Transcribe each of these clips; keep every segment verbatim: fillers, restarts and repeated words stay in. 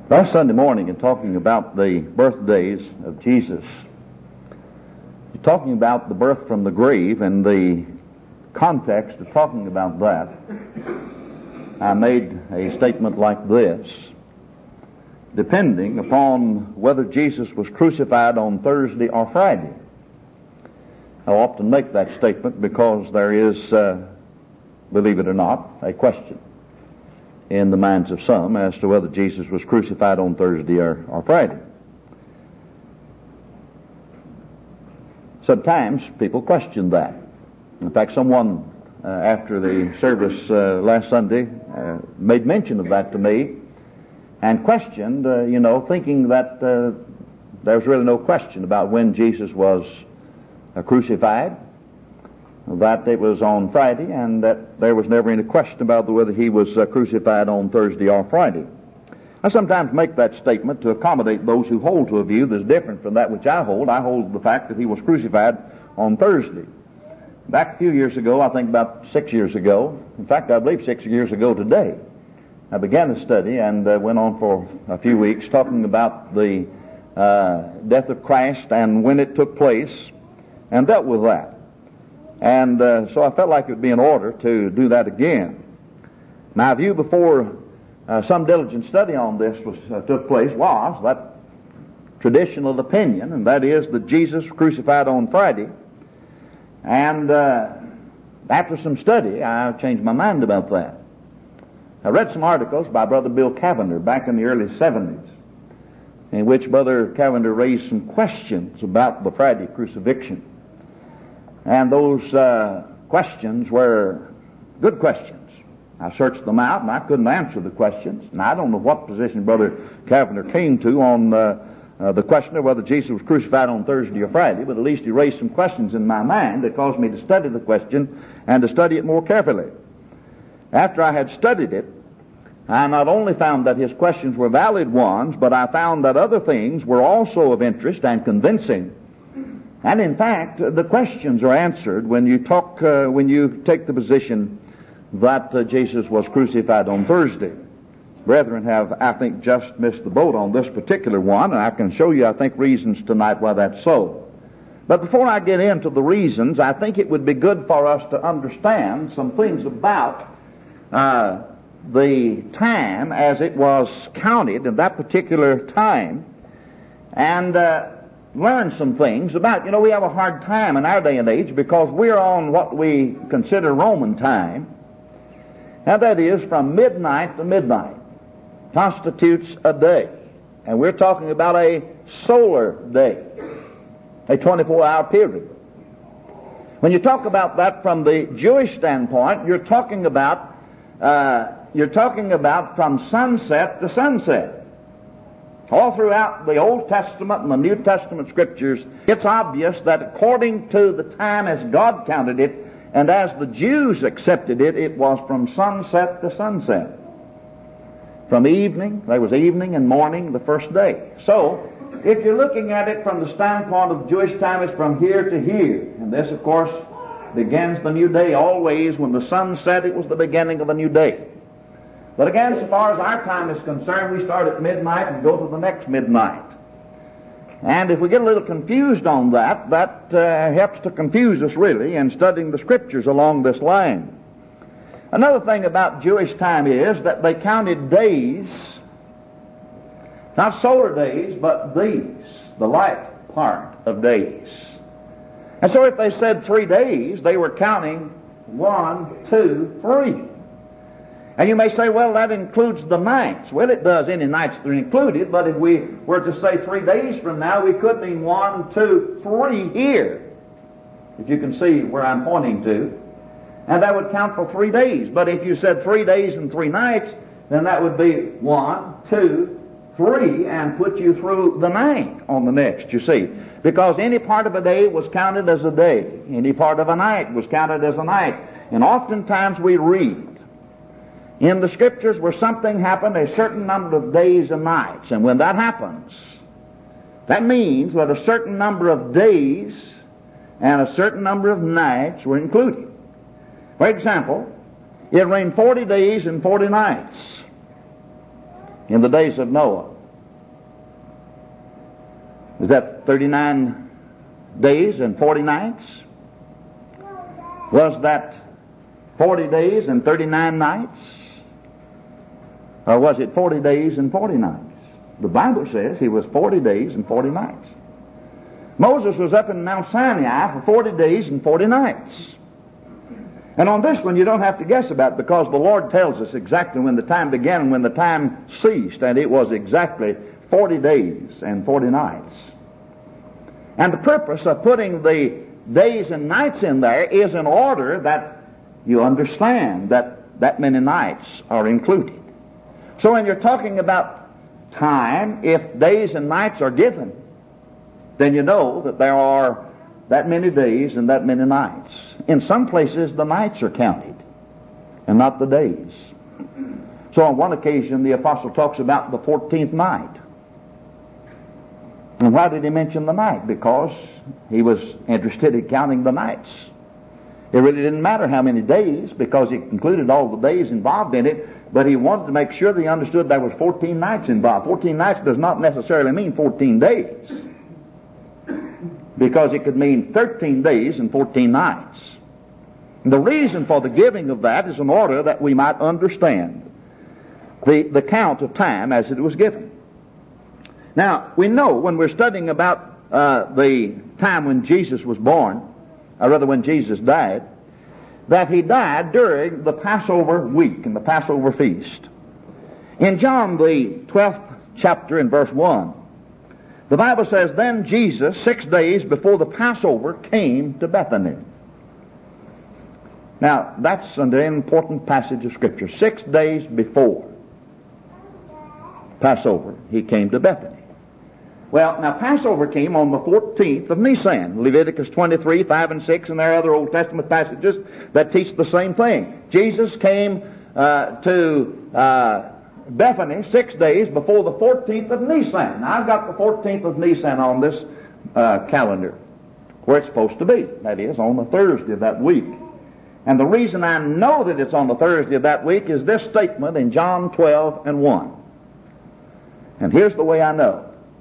Last Sunday morning, in talking about the birthdays of Jesus, talking about the birth from the grave and the context of talking about that, I made a statement like this: depending upon whether Jesus was crucified on Thursday or Friday. I often make that statement because there is, uh, believe it or not, a question in the minds of some as to whether Jesus was crucified on Thursday or, or Friday. Sometimes people question that. In fact, someone uh, after the service uh, last Sunday uh, made mention of that to me and questioned, uh, you know, thinking that uh, there was really no question about when Jesus was uh, crucified, that it was on Friday, and that there was never any question about whether he was uh, crucified on Thursday or Friday. I sometimes make that statement to accommodate those who hold to a view that's different from that which I hold. I hold the fact that he was crucified on Thursday. Back a few years ago, I think about six years ago, in fact, I believe six years ago today, I began a study and uh, went on for a few weeks talking about the uh, death of Christ and when it took place, and dealt with that. And uh, so I felt like it would be in order to do that again. My view before uh, some diligent study on this was uh, took place was that traditional opinion, and that is that Jesus was crucified on Friday. And uh, after some study, I changed my mind about that. I read some articles by Brother Bill Cavender back in the early seventies, in which Brother Cavender raised some questions about the Friday crucifixion. And those uh, questions were good questions. I searched them out, and I couldn't answer the questions. And I don't know what position Brother Cavender came to on uh, uh, the question of whether Jesus was crucified on Thursday or Friday, but at least he raised some questions in my mind that caused me to study the question and to study it more carefully. After I had studied it, I not only found that his questions were valid ones, but I found that other things were also of interest and convincing. And in fact, the questions are answered when you talk, uh, when you take the position that uh, Jesus was crucified on Thursday. Brethren have, I think, just missed the boat on this particular one, and I can show you, I think, reasons tonight why that's so. But before I get into the reasons, I think it would be good for us to understand some things about uh, the time as it was counted in that particular time, and uh, learn some things about, you know, we have a hard time in our day and age because we're on what we consider Roman time. Now that is from midnight to midnight constitutes a day. And we're talking about a solar day, a twenty-four hour period. When you talk about that from the Jewish standpoint, you're talking about, uh, you're talking about from sunset to sunset. All throughout the Old Testament and the New Testament Scriptures, it's obvious that according to the time as God counted it, and as the Jews accepted it, it was from sunset to sunset. From evening, there was evening and morning the first day. So, if you're looking at it from the standpoint of Jewish time, it's from here to here. And this, of course, begins the new day always. When the sun set, it was the beginning of a new day. But again, as far as our time is concerned, we start at midnight and go to the next midnight. And if we get a little confused on that, that uh, helps to confuse us really in studying the Scriptures along this line. Another thing about Jewish time is that they counted days, not solar days, but these, the light part of days. And so if they said three days, they were counting one, two, three. And you may say, well, that includes the nights. Well, it does, any nights that are included, but if we were to say three days from now, we could mean one, two, three here, if you can see where I'm pointing to. And that would count for three days. But if you said three days and three nights, then that would be one, two, three, and put you through the night on the next, you see. Because any part of a day was counted as a day. Any part of a night was counted as a night. And oftentimes we read in the Scriptures where something happened a certain number of days and nights. And when that happens, that means that a certain number of days and a certain number of nights were included. For example, it rained forty days and forty nights in the days of Noah. Was that thirty-nine days and forty nights? Was that forty days and thirty-nine nights? Or was it forty days and forty nights? The Bible says he was forty days and forty nights. Moses was up in Mount Sinai for forty days and forty nights. And on this one you don't have to guess about it, because the Lord tells us exactly when the time began and when the time ceased, and it was exactly forty days and forty nights. And the purpose of putting the days and nights in there is in order that you understand that that many nights are included. So when you're talking about time, if days and nights are given, then you know that there are that many days and that many nights. In some places the nights are counted and not the days. So on one occasion the apostle talks about the fourteenth night. And why did he mention the night? Because he was interested in counting the nights. It really didn't matter how many days, because he included all the days involved in it, but he wanted to make sure that he understood there was fourteen nights involved. fourteen nights does not necessarily mean fourteen days, because it could mean thirteen days and fourteen nights. And the reason for the giving of that is in order that we might understand the, the count of time as it was given. Now, we know when we're studying about uh, the time when Jesus was born, or rather when Jesus died, that he died during the Passover week and the Passover feast. In John the twelfth chapter in verse one, the Bible says, "Then Jesus, six days before the Passover, came to Bethany." Now, that's an important passage of Scripture. Six days before Passover, he came to Bethany. Well, now Passover came on the fourteenth of Nisan. Leviticus twenty-three, five and six, and there are other Old Testament passages that teach the same thing. Jesus came uh, to uh, Bethany six days before the fourteenth of Nisan. Now, I've got the fourteenth of Nisan on this uh, calendar, where it's supposed to be. That is, on the Thursday of that week. And the reason I know that it's on the Thursday of that week is this statement in John twelve and one. And here's the way I know.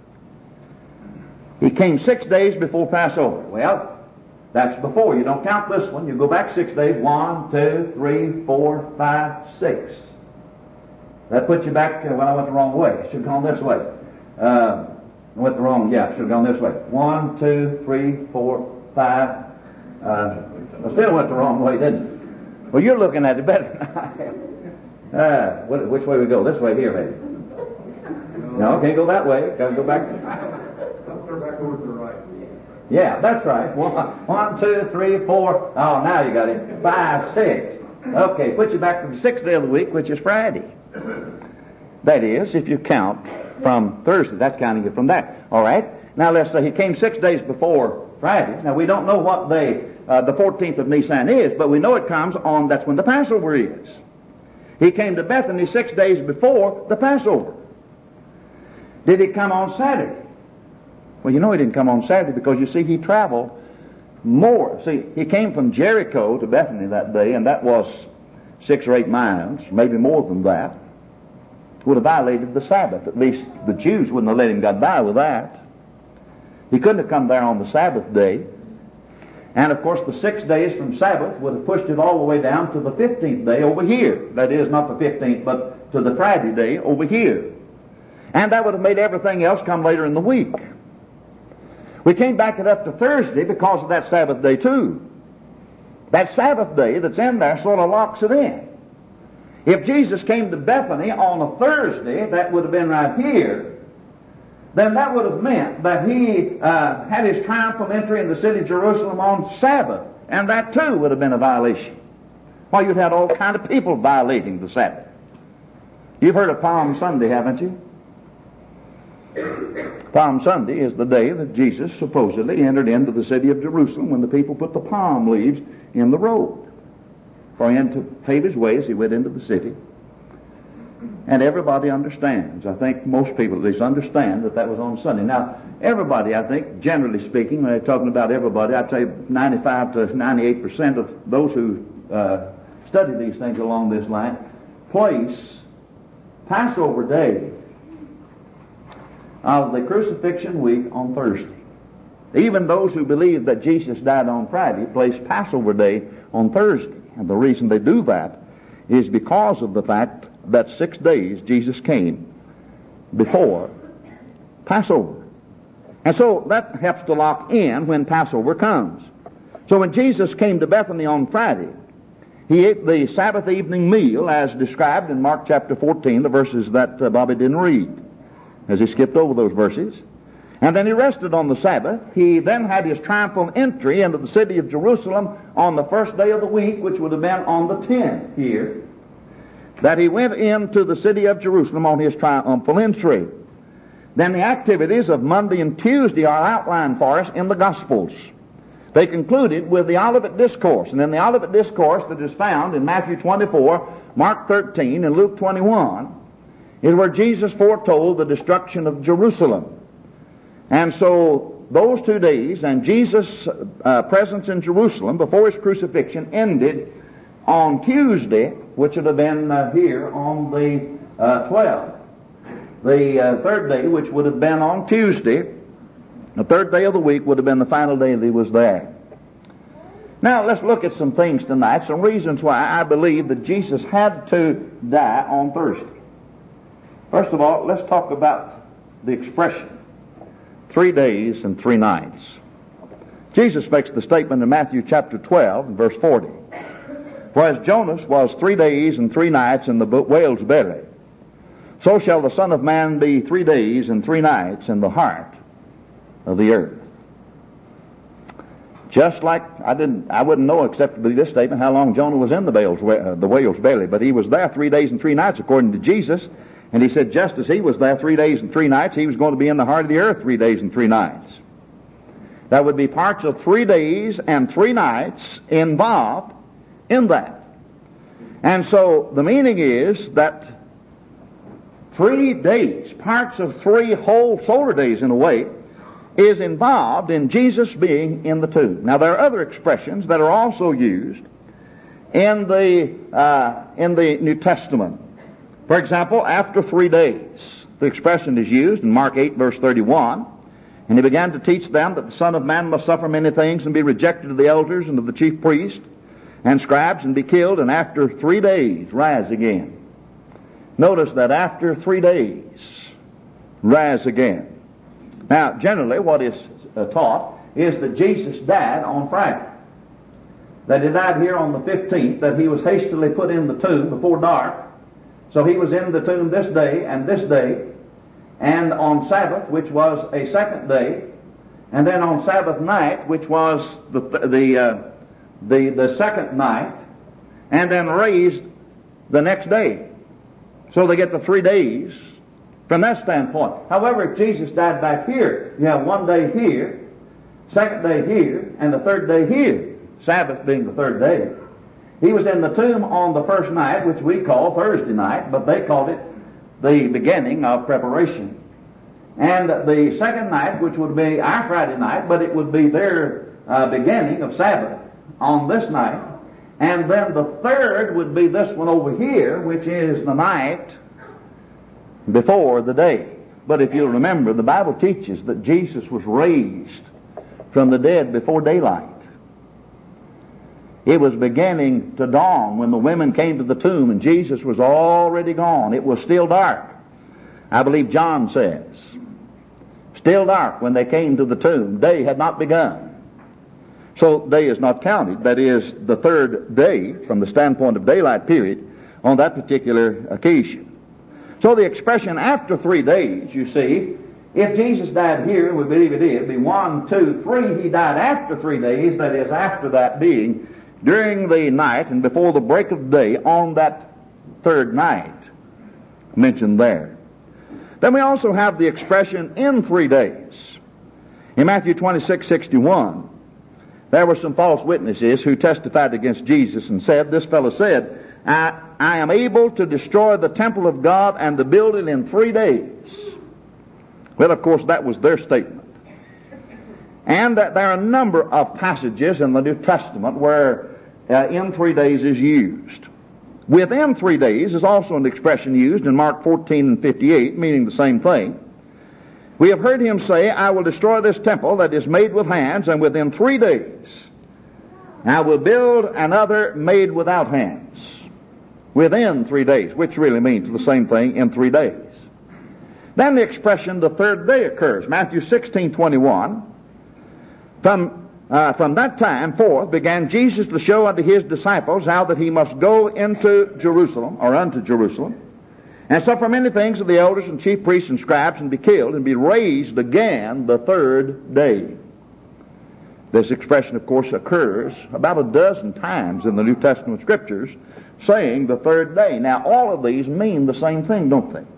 He came six days before Passover. Well, that's before. You don't count this one. You go back six days. One, two, three, four, five, six. That puts you back, uh, well, I went the wrong way. I should have gone this way. Uh, I went the wrong, yeah, I should have gone this way. One, two, three, four, five. Uh, I still went the wrong way, didn't it? Well, you're looking at it better than I am. Uh, which way we go? This way here, maybe. No, can't go that way. Got to go back. Back over to the right. Yeah, that's right. One, one, two, three, four. Oh, now you got it. Five, six. Okay, put you back to the sixth day of the week, which is Friday. That is, if you count from Thursday, that's counting it from that. All right. Now let's say he came six days before Friday. Now we don't know what day uh, the fourteenth of Nisan is, but we know it comes on. That's when the Passover is. He came to Bethany six days before the Passover. Did he come on Saturday? Well, you know he didn't come on Saturday, because you see he traveled more. See, he came from Jericho to Bethany that day, and that was six or eight miles, maybe more than that. Would have violated the Sabbath. At least the Jews wouldn't have let him get by with that. He couldn't have come there on the Sabbath day. And of course the six days from Sabbath would have pushed it all the way down to the fifteenth day over here. That is, not the fifteenth, but to the Friday day over here. And that would have made everything else come later in the week. We can't back it up to Thursday because of that Sabbath day too. That Sabbath day that's in there sort of locks it in. If Jesus came to Bethany on a Thursday, that would have been right here, then that would have meant that he uh, had his triumphal entry in the city of Jerusalem on Sabbath, and that too would have been a violation. Well, you'd had all kind of people violating the Sabbath. You've heard of Palm Sunday, haven't you? Palm Sunday is the day that Jesus supposedly entered into the city of Jerusalem, when the people put the palm leaves in the road for him to pave his way as he went into the city. And everybody understands. I think most people at least understand that that was on Sunday. Now, everybody, I think, generally speaking, when they're talking about everybody, I'd say ninety-five to ninety-eight percent of those who uh, study these things along this line place Passover Day of the crucifixion week on Thursday. Even those who believe that Jesus died on Friday place Passover Day on Thursday. And the reason they do that is because of the fact that six days Jesus came before Passover. And so that helps to lock in when Passover comes. So when Jesus came to Bethany on Friday, he ate the Sabbath evening meal as described in Mark chapter fourteen, the verses that uh, Bobby didn't read, as he skipped over those verses. And then he rested on the Sabbath. He then had his triumphal entry into the city of Jerusalem on the first day of the week, which would have been on the tenth here, that he went into the city of Jerusalem on his triumphal entry. Then the activities of Monday and Tuesday are outlined for us in the Gospels. They concluded with the Olivet Discourse. And in the Olivet Discourse that is found in Matthew twenty-four, Mark thirteen, and Luke twenty-one, is where Jesus foretold the destruction of Jerusalem. And so those two days and Jesus' uh, presence in Jerusalem before his crucifixion ended on Tuesday, which would have been uh, here on the uh, twelfth. The uh, third day, which would have been on Tuesday, the third day of the week would have been the final day that he was there. Now let's look at some things tonight, some reasons why I believe that Jesus had to die on Thursday. First of all, let's talk about the expression, three days and three nights. Jesus makes the statement in Matthew chapter twelve, verse forty. For as Jonas was three days and three nights in the whale's belly, so shall the Son of Man be three days and three nights in the heart of the earth. Just like I didn't, I wouldn't know except by this statement how long Jonah was in the whale's, uh, the whale's belly, but he was there three days and three nights according to Jesus. And he said just as he was there three days and three nights, he was going to be in the heart of the earth three days and three nights. That would be parts of three days and three nights involved in that. And so the meaning is that three days, parts of three whole solar days in a way, is involved in Jesus being in the tomb. Now there are other expressions that are also used in the uh, in the New Testament. For example, after three days, the expression is used in Mark eight, verse thirty-one, and he began to teach them that the Son of Man must suffer many things and be rejected of the elders and of the chief priests and scribes and be killed, and after three days rise again. Notice that after three days rise again. Now, generally what is uh, taught is that Jesus died on Friday, that he died here on the fifteenth, that he was hastily put in the tomb before dark. So he was in the tomb this day and this day, and on Sabbath, which was a second day, and then on Sabbath night, which was the the uh, the, the second night, and then raised the next day. So they get the three days from that standpoint. However, if Jesus died back here, you have one day here, second day here, and the third day here, Sabbath being the third day. He was in the tomb on the first night, which we call Thursday night, but they called it the beginning of preparation. And the second night, which would be our Friday night, but it would be their uh, beginning of Sabbath on this night. And then the third would be this one over here, which is the night before the day. But if you'll remember, the Bible teaches that Jesus was raised from the dead before daylight. It was beginning to dawn when the women came to the tomb and Jesus was already gone. It was still dark. I believe John says, still dark when they came to the tomb. Day had not begun. So day is not counted. That is the third day from the standpoint of daylight period on that particular occasion. So the expression after three days, you see, if Jesus died here, we believe it is, it'd be one, two, three. He died after three days, that is after that being during the night and before the break of day on that third night mentioned there. Then we also have the expression in three days. In Matthew twenty-six sixty-one, there were some false witnesses who testified against Jesus and said, this fellow said, I, I am able to destroy the temple of God and to build it in three days. Well, of course, that was their statement. And that there are a number of passages in the New Testament where uh, in three days is used. Within three days is also an expression used in Mark fourteen and fifty-eight, meaning the same thing. We have heard him say, I will destroy this temple that is made with hands, and within three days I will build another made without hands. Within three days, which really means the same thing, in three days. Then the expression, the third day, occurs. Matthew sixteen twenty-one. From, uh, from that time forth began Jesus to show unto his disciples how that he must go into Jerusalem, or unto Jerusalem, and suffer many things of the elders and chief priests and scribes, and be killed, and be raised again the third day. This expression, of course, occurs about a dozen times in the New Testament Scriptures, saying the third day. Now, all of these mean the same thing, don't they?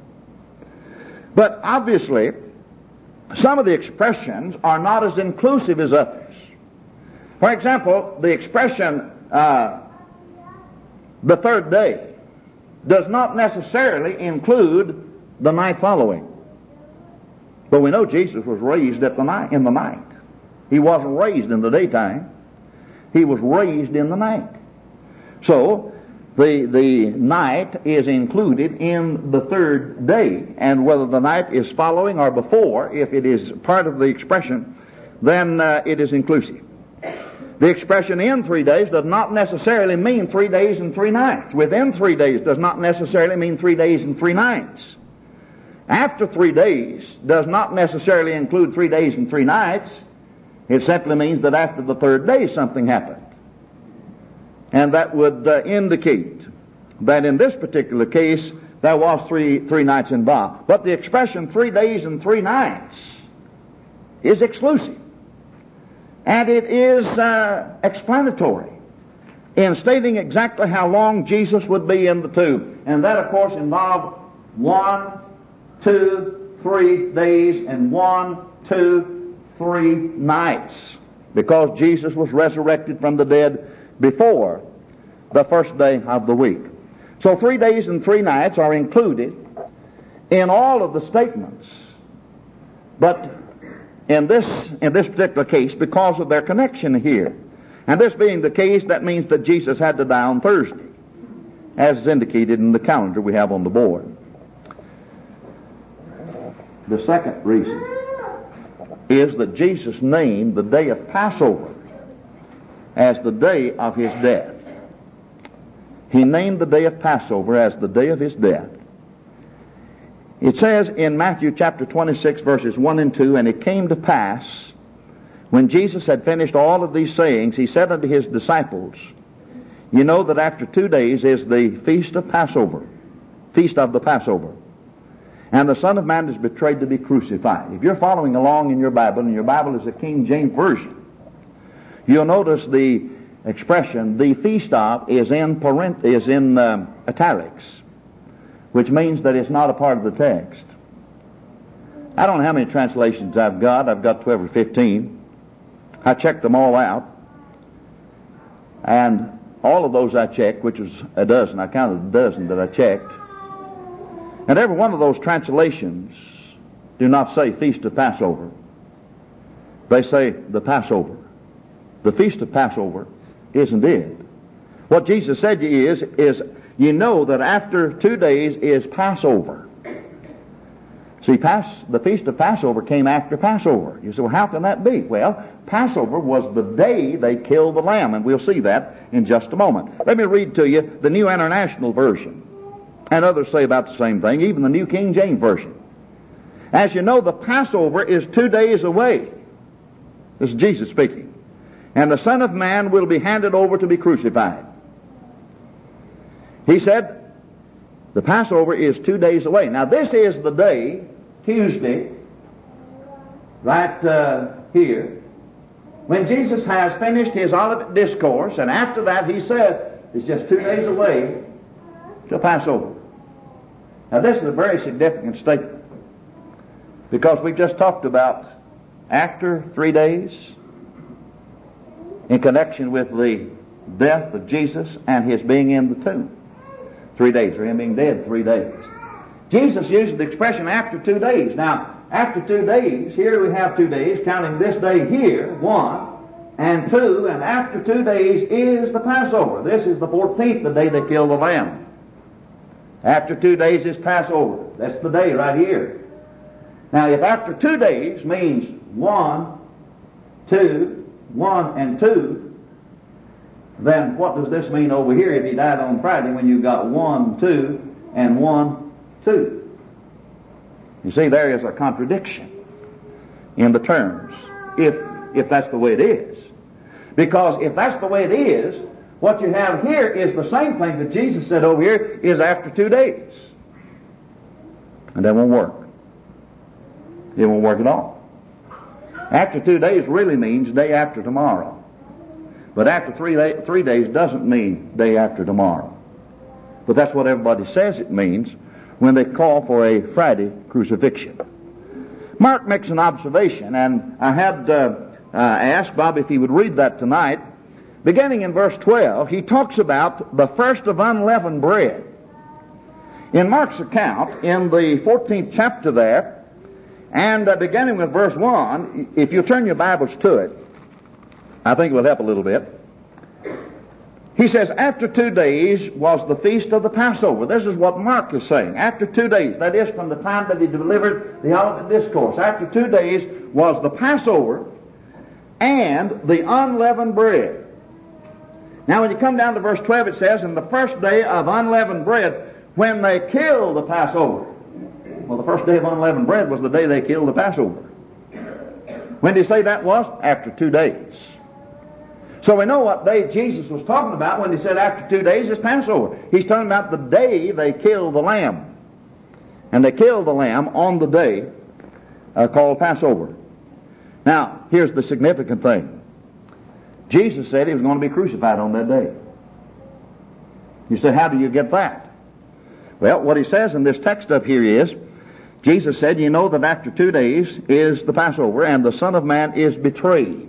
But obviously, some of the expressions are not as inclusive as others. For example, the expression, uh, the third day, does not necessarily include the night following. But we know Jesus was raised at the night, in the night. He wasn't raised in the daytime. He was raised in the night. So, the, the night is included in the third day. And whether the night is following or before, if it is part of the expression, then uh, it is inclusive. The expression in three days does not necessarily mean three days and three nights. Within three days does not necessarily mean three days and three nights. After three days does not necessarily include three days and three nights. It simply means that after the third day something happened. And that would uh, indicate that in this particular case there was three, three nights involved. But the expression three days and three nights is exclusive. And it is uh, explanatory in stating exactly how long Jesus would be in the tomb. And that, of course, involved one, two, three days and one, two, three nights. Because Jesus was resurrected from the dead before the first day of the week. So three days and three nights are included in all of the statements. But in this, in this particular case, because of their connection here. And this being the case, that means that Jesus had to die on Thursday, as is indicated in the calendar we have on the board. The second reason is that Jesus named the day of Passover as the day of his death. He named the day of Passover as the day of his death. It says in Matthew chapter twenty-six, verses one and two, And it came to pass, when Jesus had finished all of these sayings, he said unto his disciples, You know that after two days is the feast of Passover, feast of the Passover. And the Son of Man is betrayed to be crucified. If you're following along in your Bible, and your Bible is a King James Version, you'll notice the expression, the feast of, is in, parent, is in um, italics, which means that it's not a part of the text. I don't know how many translations I've got. I've got twelve or fifteen. I checked them all out. And all of those I checked, which was a dozen, I counted a dozen that I checked. And every one of those translations do not say Feast of Passover. They say the Passover. The Feast of Passover isn't it. What Jesus said to you is, is you know that after two days is Passover. See, Pas- the Feast of Passover came after Passover. You say, well, how can that be? Well, Passover was the day they killed the lamb, and we'll see that in just a moment. Let me read to you the New International Version. And others say about the same thing, even the New King James Version. As you know, the Passover is two days away. This is Jesus speaking. And the Son of Man will be handed over to be crucified. He said, the Passover is two days away. Now this is the day, Tuesday, right uh, here, when Jesus has finished his Olivet Discourse, and after that he said, it's just two days away to Passover. Now this is a very significant statement, because we've just talked about after three days, in connection with the death of Jesus and his being in the tomb. Three days, or him being dead three days. Jesus used the expression after two days. Now, after two days, here we have two days, counting this day here, one, and two, and after two days is the Passover. This is the fourteenth, the day they killed the lamb. After two days is Passover. That's the day right here. Now, if after two days means one, two, one, and two, then what does this mean over here if he died on Friday when you've got one, two, and one, two? You see, there is a contradiction in the terms, if if that's the way it is. Because if that's the way it is, what you have here is the same thing that Jesus said over here is after two days. And that won't work. It won't work at all. After two days really means day after tomorrow. But after three, day, three days doesn't mean day after tomorrow. But that's what everybody says it means when they call for a Friday crucifixion. Mark makes an observation, and I had uh, uh, asked Bob if he would read that tonight. Beginning in verse twelve, he talks about the first of unleavened bread. In Mark's account, in the fourteenth chapter there, and uh, beginning with verse one, if you turn your Bibles to it, I think it will help a little bit. He says, after two days was the feast of the Passover. This is what Mark is saying. After two days, that is from the time that he delivered the Olivet Discourse. After two days was the Passover and the unleavened bread. Now when you come down to verse twelve, it says, in the first day of unleavened bread, when they killed the Passover. Well, the first day of unleavened bread was the day they killed the Passover. When did he say that was? After two days. So we know what day Jesus was talking about when he said after two days is Passover. He's talking about the day they killed the lamb. And they killed the lamb on the day uh, called Passover. Now, here's the significant thing. Jesus said he was going to be crucified on that day. You say, how do you get that? Well, what he says in this text up here is, Jesus said, you know that after two days is the Passover, and the Son of Man is betrayed.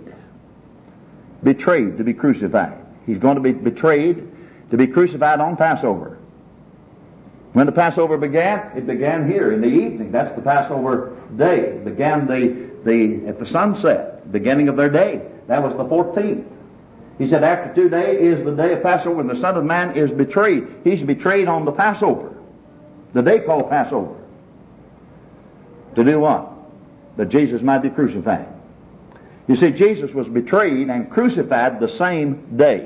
Betrayed to be crucified. He's going to be betrayed to be crucified on Passover. When the Passover began, it began here in the evening. That's the Passover day. It began the, the, at the sunset, beginning of their day. That was the fourteenth. He said after two days is the day of Passover, and the Son of Man is betrayed. He's betrayed on the Passover, the day called Passover. To do what? That Jesus might be crucified. You see, Jesus was betrayed and crucified the same day.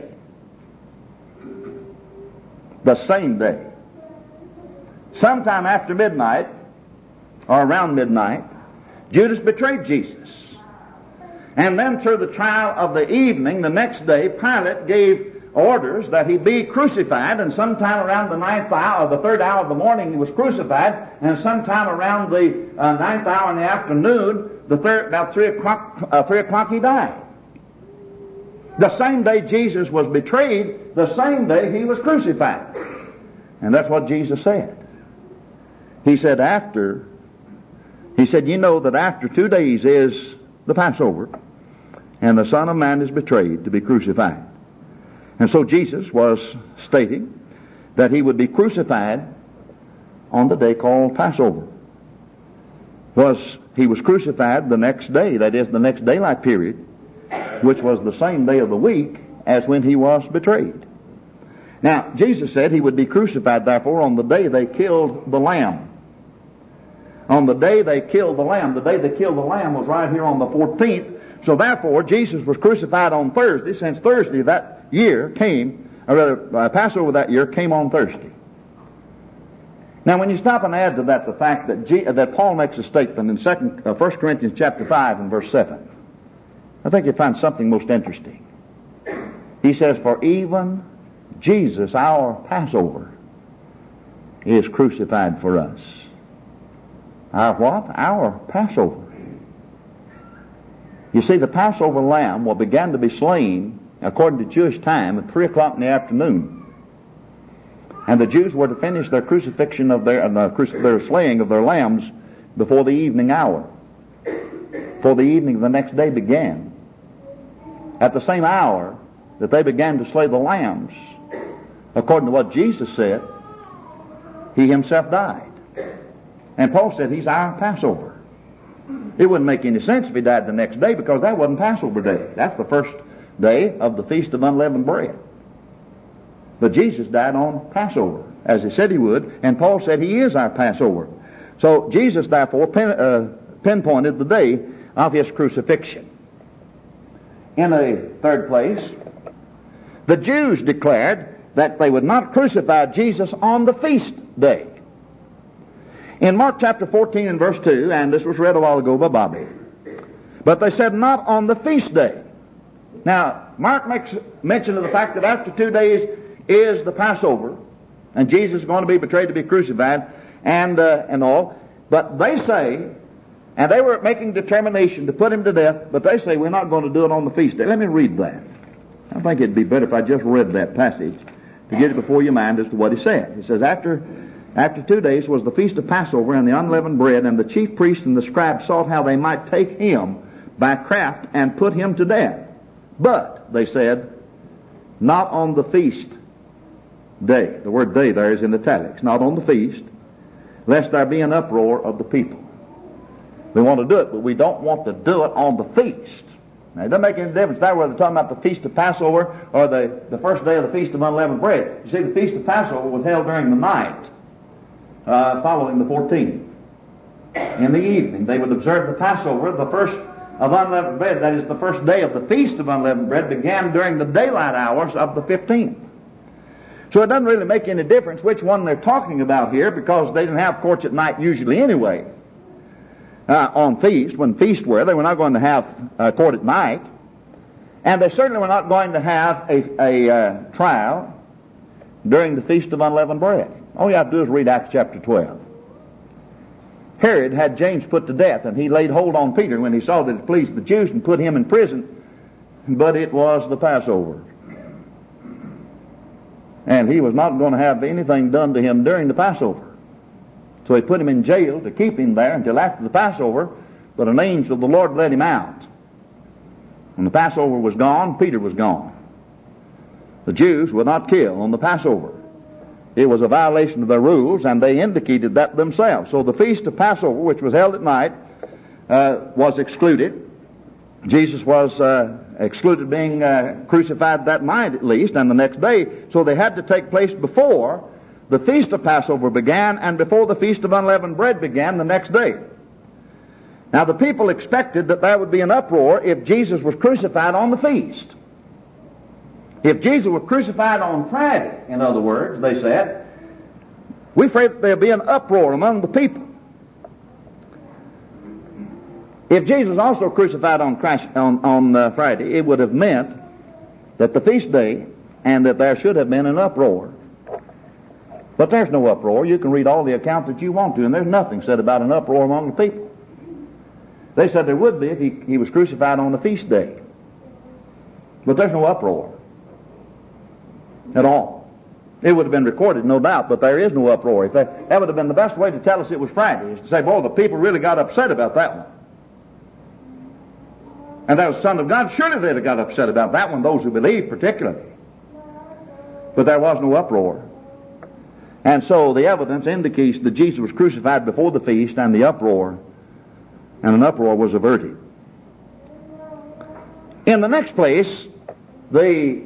The same day. Sometime after midnight, or around midnight, Judas betrayed Jesus. And then through the trial of the evening, the next day, Pilate gave orders that he be crucified, and sometime around the ninth hour, or the third hour of the morning, he was crucified, and sometime around the uh, ninth hour in the afternoon, the third, about three o'clock, uh, three o'clock, he died. The same day Jesus was betrayed, the same day he was crucified. And that's what Jesus said. He said after, he said, you know that after two days is the Passover, and the Son of Man is betrayed to be crucified. And so Jesus was stating that he would be crucified on the day called Passover. Was he was crucified the next day, that is the next daylight period, which was the same day of the week as when he was betrayed. Now, Jesus said he would be crucified, therefore, on the day they killed the lamb. On the day they killed the lamb. The day they killed the lamb was right here on the fourteenth. So therefore, Jesus was crucified on Thursday, since Thursday that year came, or rather, uh, Passover that year came on Thursday. Now, when you stop and add to that the fact that G- that Paul makes a statement in second, uh, First Corinthians chapter five and verse seven, I think you find something most interesting. He says, for even Jesus, our Passover, is crucified for us. Our what? Our Passover. You see, the Passover lamb will begin to be slain, according to Jewish time, at three o'clock in the afternoon. And the Jews were to finish their crucifixion of their, uh, cruci- their slaying of their lambs before the evening hour. For the evening of the next day began. At the same hour that they began to slay the lambs, according to what Jesus said, he himself died. And Paul said he's our Passover. It wouldn't make any sense if he died the next day, because that wasn't Passover day. That's the first day of the Feast of Unleavened Bread. But Jesus died on Passover, as he said he would, and Paul said he is our Passover. So Jesus, therefore, pen, uh, pinpointed the day of his crucifixion. In a third place, the Jews declared that they would not crucify Jesus on the feast day. In Mark chapter fourteen and verse two, and this was read a while ago by Bobby, but they said not on the feast day. Now, Mark makes mention of the fact that after two days is the Passover, and Jesus is going to be betrayed to be crucified, and uh, and all. But they say, and they were making determination to put him to death, but they say we're not going to do it on the feast day. Let me read that. I think it'd be better if I just read that passage to get it before your mind as to what he said. He says, after after two days was the feast of Passover and the unleavened bread, and the chief priests and the scribes sought how they might take him by craft and put him to death. But, they said, not on the feast day. The word day there is in italics. Not on the feast, lest there be an uproar of the people. We want to do it, but we don't want to do it on the feast. Now, it doesn't make any difference there whether they're talking about the Feast of Passover or the, the first day of the Feast of Unleavened Bread. You see, the Feast of Passover was held during the night uh, following the fourteenth. In the evening, they would observe the Passover. The first of unleavened bread, that is the first day of the Feast of Unleavened Bread, began during the daylight hours of the fifteenth. So it doesn't really make any difference which one they're talking about here, because they didn't have courts at night usually anyway. Uh, on feast, when feasts were, they were not going to have uh, court at night, and they certainly were not going to have a, a uh, trial during the Feast of Unleavened Bread. All you have to do is read Acts chapter twelve. Herod had James put to death, and he laid hold on Peter when he saw that it pleased the Jews and put him in prison, but it was the Passover. And he was not going to have anything done to him during the Passover. So he put him in jail to keep him there until after the Passover, but an angel of the Lord let him out. When the Passover was gone, Peter was gone. The Jews would not kill on the Passover. It was a violation of their rules, and they indicated that themselves. So the Feast of Passover, which was held at night, uh, was excluded. Jesus was uh, excluded being uh, crucified that night at least, and the next day. So they had to take place before the Feast of Passover began and before the Feast of Unleavened Bread began the next day. Now the people expected that there would be an uproar if Jesus was crucified on the feast. If Jesus was crucified on Friday, in other words, they said, we're afraid that there'll be an uproar among the people. If Jesus was also crucified on, Christ, on, on uh, Friday, it would have meant that the feast day and that there should have been an uproar. But there's no uproar. You can read all the accounts that you want to, and there's nothing said about an uproar among the people. They said there would be if he, he was crucified on the feast day. But there's no uproar at all. It would have been recorded, no doubt, but there is no uproar. If that, that would have been the best way to tell us it was Friday, is to say, boy, the people really got upset about that one. And that was the Son of God. Surely they'd have got upset about that one, those who believe particularly. But there was no uproar. And so the evidence indicates that Jesus was crucified before the feast and the uproar, and an uproar was averted. In the next place, the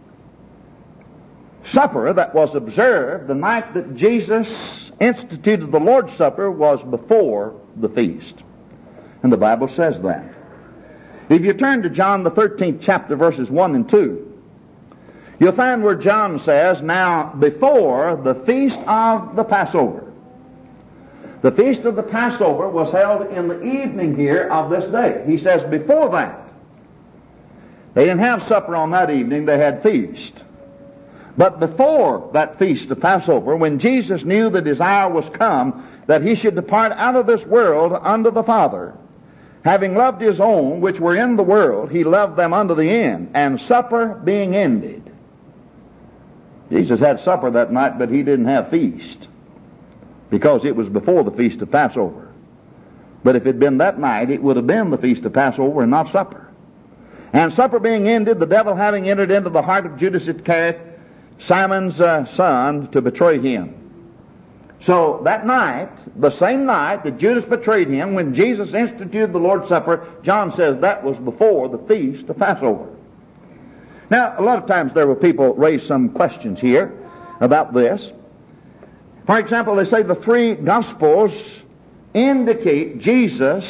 supper that was observed the night that Jesus instituted the Lord's Supper was before the feast. And the Bible says that. If you turn to John the thirteenth chapter, verses one and two, you'll find where John says, now before the feast of the Passover. The feast of the Passover was held in the evening here of this day. He says before that. They didn't have supper on that evening, they had feast. But before that feast of Passover, when Jesus knew the desire was come that he should depart out of this world unto the Father, having loved his own which were in the world, he loved them unto the end, and supper being ended. Jesus had supper that night, but he didn't have feast, because it was before the feast of Passover. But if it had been that night, it would have been the feast of Passover and not supper. And supper being ended, the devil having entered into the heart of Judas Iscariot, Simon's uh, son, to betray him. So that night, the same night that Judas betrayed him, when Jesus instituted the Lord's Supper, John says that was before the feast of Passover. Now, a lot of times there will people raise some questions here about this. For example, they say the three Gospels indicate Jesus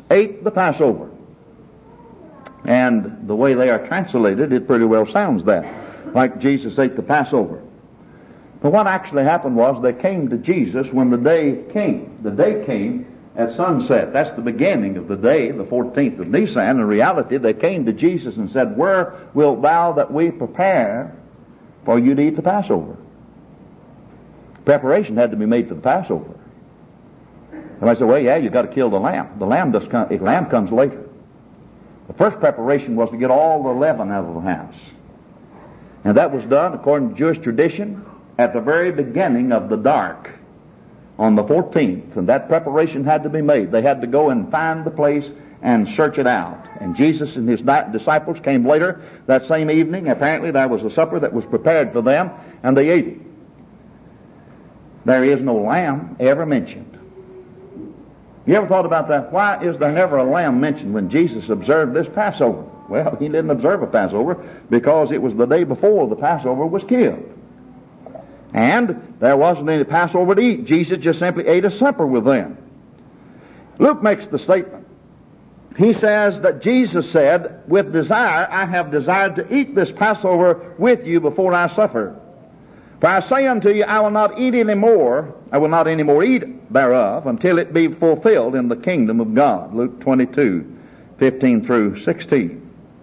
ate the Passover. And the way they are translated, it pretty well sounds that, like Jesus ate the Passover. But what actually happened was they came to Jesus when the day came. The day came at sunset. That's the beginning of the day, the fourteenth of Nisan. In reality, they came to Jesus and said, "Where wilt thou that we prepare for you to eat the Passover?" Preparation had to be made for the Passover. Somebody said, "Well, yeah, you've got to kill the lamb." The lamb does come, the lamb comes later. The first preparation was to get all the leaven out of the house. And that was done, according to Jewish tradition, at the very beginning of the dark on the fourteenth. And that preparation had to be made. They had to go and find the place and search it out. And Jesus and his disciples came later that same evening. Apparently there was a supper that was prepared for them, and they ate it. There is no lamb ever mentioned. You ever thought about that? Why is there never a lamb mentioned when Jesus observed this Passover? Well, he didn't observe a Passover because it was the day before the Passover was killed. And there wasn't any Passover to eat. Jesus just simply ate a supper with them. Luke makes the statement. He says that Jesus said, "With desire I have desired to eat this Passover with you before I suffer. For I say unto you, I will not eat any more, I will not any more eat thereof, until it be fulfilled in the kingdom of God." Luke twenty-two, fifteen through sixteen.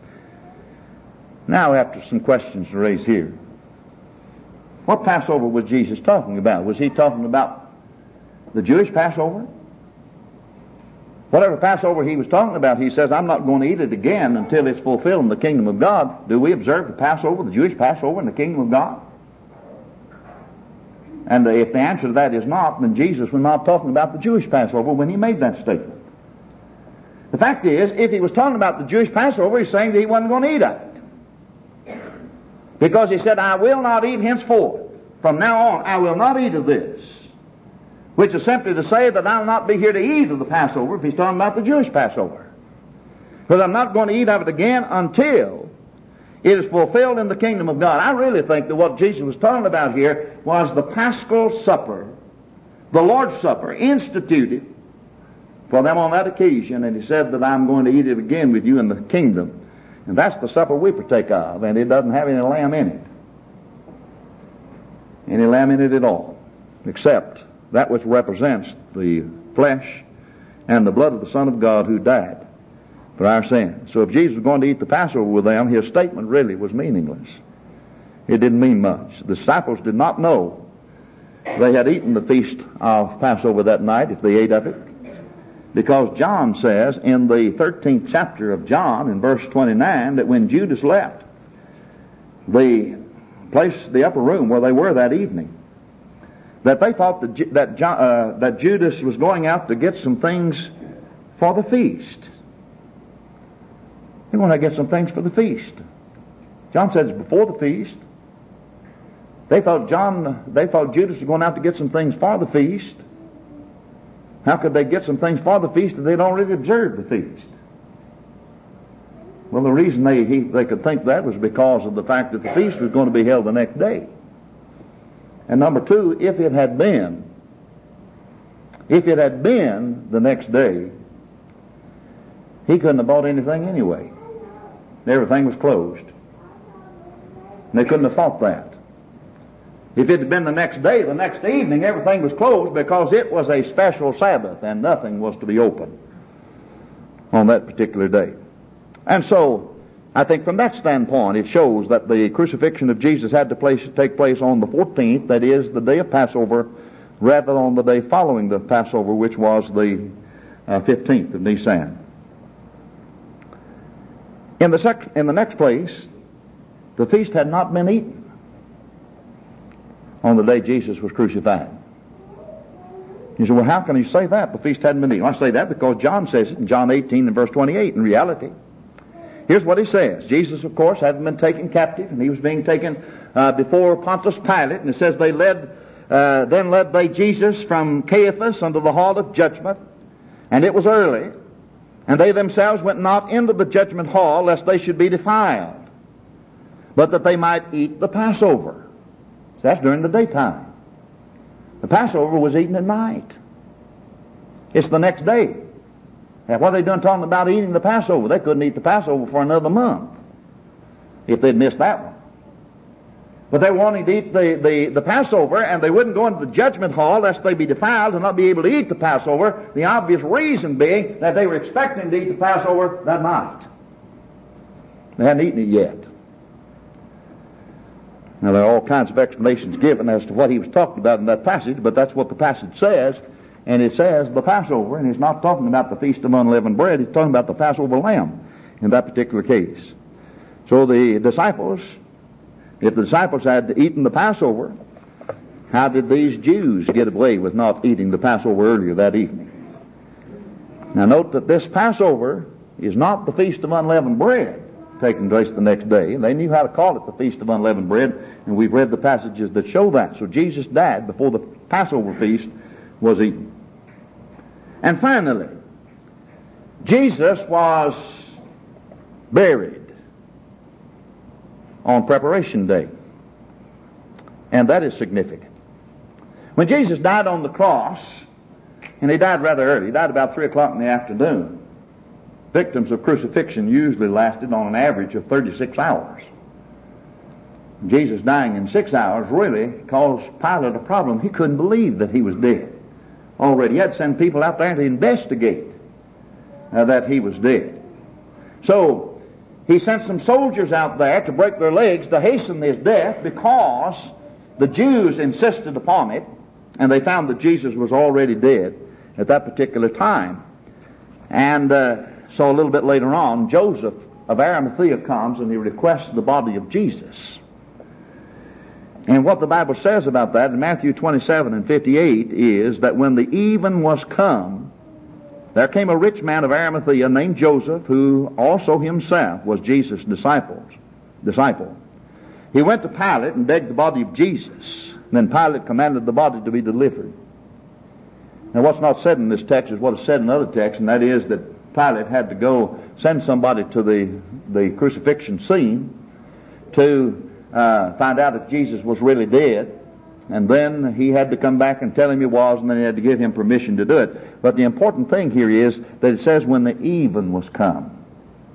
Now, after some questions to raise here. What Passover was Jesus talking about? Was he talking about the Jewish Passover? Whatever Passover he was talking about, he says, "I'm not going to eat it again until it's fulfilled in the kingdom of God." Do we observe the Passover, the Jewish Passover, in the kingdom of God? And if the answer to that is not, then Jesus was not talking about the Jewish Passover when he made that statement. The fact is, if he was talking about the Jewish Passover, he's saying that he wasn't going to eat of it. Because he said, "I will not eat henceforth. From now on, I will not eat of this." Which is simply to say that I'll not be here to eat of the Passover if he's talking about the Jewish Passover. Because I'm not going to eat of it again until it is fulfilled in the kingdom of God. I really think that what Jesus was talking about here was the Paschal Supper, the Lord's Supper, instituted for them on that occasion. And he said that I'm going to eat it again with you in the kingdom. And that's the supper we partake of, and it doesn't have any lamb in it. Any lamb in it at all, except that which represents the flesh and the blood of the Son of God who died for our sins. So if Jesus was going to eat the Passover with them, his statement really was meaningless. It didn't mean much. The disciples did not know they had eaten the feast of Passover that night if they ate of it. Because John says in the thirteenth chapter of John, in verse twenty-nine, that when Judas left the place, the upper room where they were that evening, that they thought that, that, John, uh, that Judas was going out to get some things for the feast. He wanted to get some things for the feast. John says before the feast. They thought John, they thought Judas was going out to get some things for the feast. How could they get some things for the feast if they'd already observed the feast? Well, the reason they he, they could think that was because of the fact that the feast was going to be held the next day. And number two, if it had been, if it had been the next day, he couldn't have bought anything anyway. Everything was closed. And they couldn't have thought that. If it had been the next day, the next evening, everything was closed because it was a special Sabbath and nothing was to be open on that particular day. And so, I think from that standpoint, it shows that the crucifixion of Jesus had to place, take place on the fourteenth, that is, the day of Passover, rather than on the day following the Passover, which was the uh, fifteenth of Nisan. In the, sec- in the next place, the feast had not been eaten on the day Jesus was crucified. You say, well, how can you say that? The feast hadn't been eaten. I say that because John says it in John eighteen and verse twenty-eight. In reality, here's what he says. Jesus, of course, hadn't been taken captive, and he was being taken uh, before Pontius Pilate. And it says, they led, uh, then led they Jesus from Caiaphas unto the hall of judgment, and it was early, and they themselves went not into the judgment hall, lest they should be defiled, but that they might eat the Passover. That's during the daytime. The Passover was eaten at night. It's the next day. And what are they doing talking about eating the Passover? They couldn't eat the Passover for another month if they'd missed that one. But they wanted to eat the, the, the Passover, and they wouldn't go into the judgment hall lest they be defiled and not be able to eat the Passover. The obvious reason being that they were expecting to eat the Passover that night. They hadn't eaten it yet. Now, there are all kinds of explanations given as to what he was talking about in that passage, but that's what the passage says. And it says the Passover, and he's not talking about the Feast of Unleavened Bread, he's talking about the Passover lamb in that particular case. So the disciples, if the disciples had eaten the Passover, how did these Jews get away with not eating the Passover earlier that evening? Now note that this Passover is not the Feast of Unleavened Bread taking place the next day. They knew how to call it the Feast of Unleavened Bread, and we've read the passages that show that. So Jesus died before the Passover feast was eaten. And finally, Jesus was buried on Preparation Day. And that is significant. When Jesus died on the cross, and he died rather early, he died about three o'clock in the afternoon. Victims of crucifixion usually lasted on an average of thirty-six hours. Jesus dying in six hours really caused Pilate a problem. He couldn't believe that he was dead already. He had to send people out there to investigate uh, that he was dead. So he sent some soldiers out there to break their legs to hasten his death because the Jews insisted upon it, and they found that Jesus was already dead at that particular time. And uh, so a little bit later on, Joseph of Arimathea comes and he requests the body of Jesus. And what the Bible says about that in Matthew twenty-seven and fifty-eight is that when the even was come, there came a rich man of Arimathea named Joseph, who also himself was Jesus' disciples, disciple. He went to Pilate and begged the body of Jesus. And then Pilate commanded the body to be delivered. Now what's not said in this text is what is said in other texts, and that is that Pilate had to go send somebody to the, the crucifixion scene to uh, find out if Jesus was really dead. And then he had to come back and tell him he was, and then he had to give him permission to do it. But the important thing here is that it says when the even was come.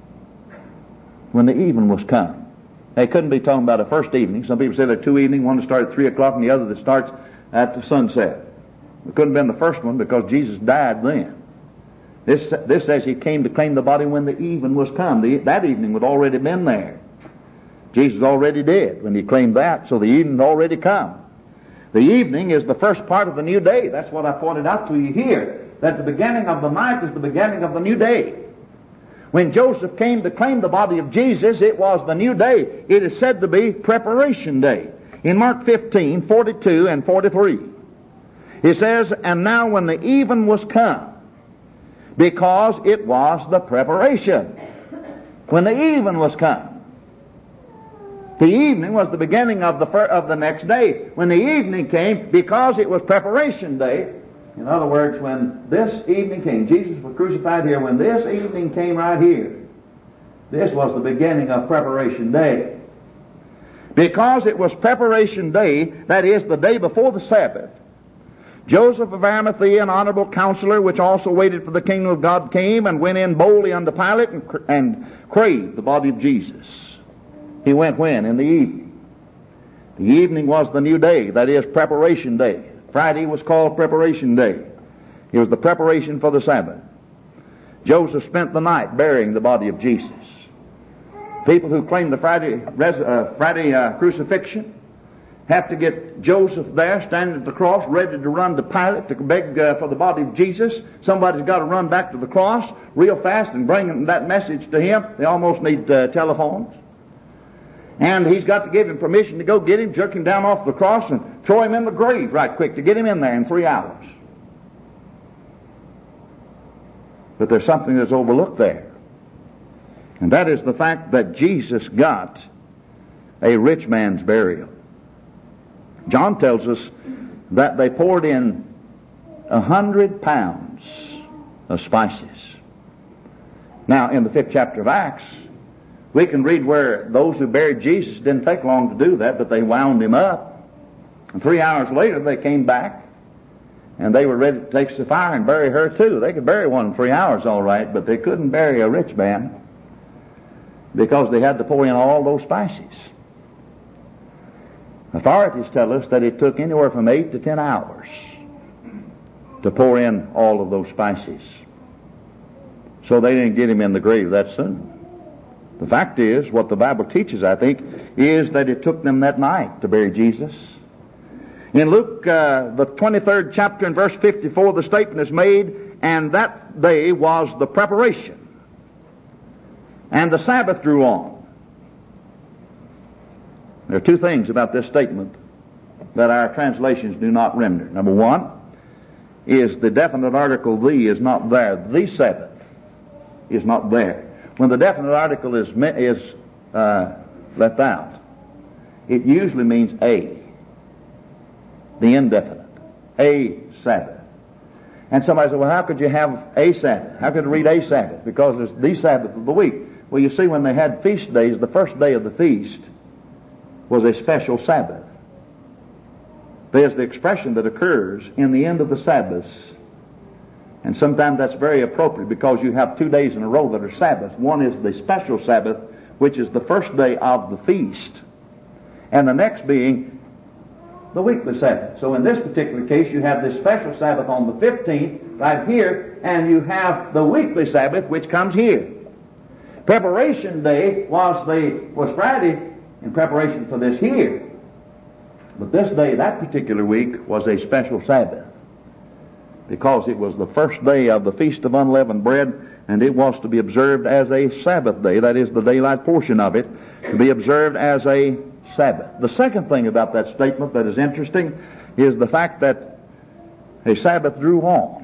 When the even was come. They couldn't be talking about a first evening. Some people say there are two evenings, one that starts at three o'clock and the other that starts at the sunset. It couldn't have been the first one because Jesus died then. This, this says he came to claim the body when the even was come. The, that evening had already been there. Jesus already dead when he claimed that, so the evening had already come. The evening is the first part of the new day. That's what I pointed out to you here, that the beginning of the night is the beginning of the new day. When Joseph came to claim the body of Jesus, it was the new day. It is said to be Preparation Day. In Mark fifteen, forty-two and forty-three, he says, and now when the even was come, because it was the preparation. When the even was come. The evening was the beginning of the fir- of the next day. When the evening came, because it was Preparation Day, in other words, when this evening came, Jesus was crucified here, when this evening came right here, this was the beginning of Preparation Day. Because it was Preparation Day, that is, the day before the Sabbath, Joseph of Arimathea, an honorable counselor, which also waited for the kingdom of God, came and went in boldly unto Pilate and, cr- and craved the body of Jesus. He went when? In the evening. The evening was the new day, that is, Preparation Day. Friday was called Preparation Day. It was the preparation for the Sabbath. Joseph spent the night burying the body of Jesus. People who claim the Friday, res- uh, Friday uh, crucifixion have to get Joseph there, standing at the cross, ready to run to Pilate to beg uh, for the body of Jesus. Somebody's got to run back to the cross real fast and bring that message to him. They almost need uh, telephones. And he's got to give him permission to go get him, jerk him down off the cross, and throw him in the grave right quick to get him in there in three hours. But there's something that's overlooked there. And that is the fact that Jesus got a rich man's burial. John tells us that they poured in a hundred pounds of spices. Now, in the fifth chapter of Acts, we can read where those who buried Jesus didn't take long to do that, but they wound him up. And three hours later, they came back And they were ready to take Sapphira and bury her too. They could bury one in three hours all right, but they couldn't bury a rich man because they had to pour in all those spices. Authorities tell us that it took anywhere from eight to ten hours to pour in all of those spices. So they didn't get him in the grave that soon. The fact is, what the Bible teaches, I think, is that it took them that night to bury Jesus. In Luke, uh, the twenty-third chapter and verse fifty-four, the statement is made, and that day was the preparation. And the Sabbath drew on. There are two things about this statement that our translations do not render. Number one is the definite article the is not there. The Sabbath is not there. When the definite article is is uh, left out, it usually means a, the indefinite, a Sabbath. And somebody said, well, how could you have a Sabbath? How could you read a Sabbath? Because it's the Sabbath of the week. Well, you see, when they had feast days, the first day of the feast was a special Sabbath. There's the expression that occurs in the end of the Sabbaths. And sometimes that's very appropriate because you have two days in a row that are Sabbaths. One is the special Sabbath, which is the first day of the feast, and the next being the weekly Sabbath. So in this particular case, you have this special Sabbath on the fifteenth right here, and you have the weekly Sabbath, which comes here. Preparation day was the was Friday in preparation for this here. But this day, that particular week, was a special Sabbath because it was the first day of the Feast of Unleavened Bread, and it was to be observed as a Sabbath day. That is the daylight portion of it, to be observed as a Sabbath. The second thing about that statement that is interesting is the fact that a Sabbath drew on.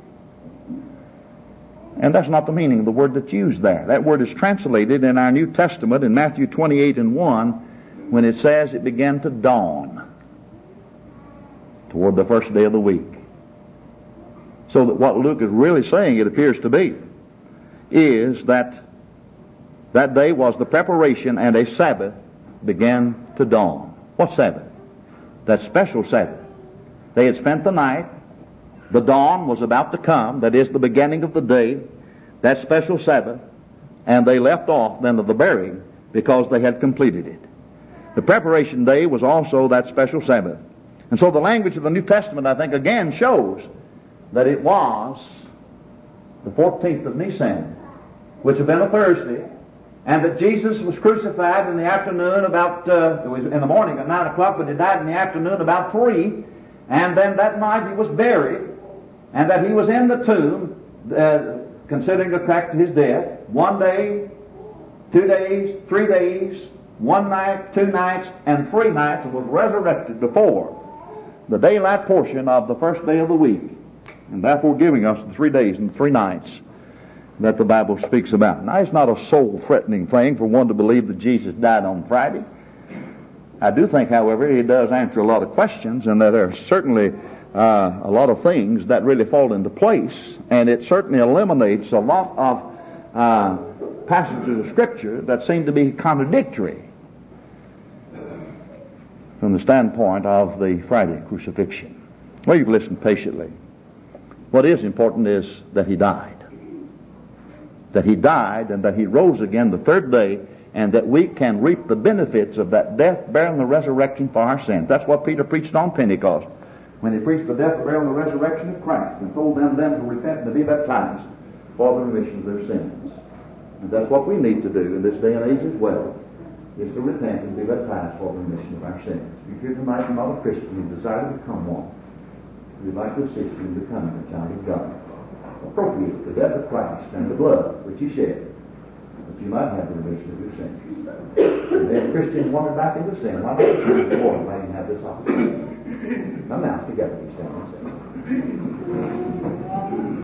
And that's not the meaning of the word that's used there. That word is translated in our New Testament in Matthew twenty-eight and one when it says it began to dawn toward the first day of the week. So that what Luke is really saying, it appears to be, is that that day was the preparation and a Sabbath began to dawn. What Sabbath? That special Sabbath. They had spent the night. The dawn was about to come, that is the beginning of the day, that special Sabbath, and they left off then of the burying because they had completed it. The preparation day was also that special Sabbath. And so the language of the New Testament, I think, again shows that it was the fourteenth of Nisan, which had been a Thursday, and that Jesus was crucified in the afternoon about, uh, it was in the morning at nine o'clock, but he died in the afternoon about three, and then that night he was buried, and that he was in the tomb, uh, considering the fact of his death, one day, two days, three days, one night, two nights, and three nights, and was resurrected before the daylight portion of the first day of the week, and therefore giving us the three days and three nights that the Bible speaks about. Now, it's not a soul-threatening thing for one to believe that Jesus died on Friday. I do think, however, he does answer a lot of questions, and that there are certainly uh, a lot of things that really fall into place, and it certainly eliminates a lot of uh, passages of Scripture that seem to be contradictory from the standpoint of the Friday crucifixion. Well, you've listened patiently. What is important is that he died. That he died and that he rose again the third day, and that we can reap the benefits of that death, burial, and the resurrection for our sins. That's what Peter preached on Pentecost, when he preached the death, burial, and the resurrection of Christ, and told them then to repent and to be baptized for the remission of their sins. And that's what we need to do in this day and age as well, is to repent and be baptized for the remission of our sins. If you're here tonight and not a Christian, you desire to become one, we'd like to assist you in becoming a child of God. Appropriate the death of Christ and the blood which he shed, that you might have the remission of your sins. And if a Christian wandered back into sin, why not turn to the Lord and let him have this opportunity? Come now, together we stand and sing.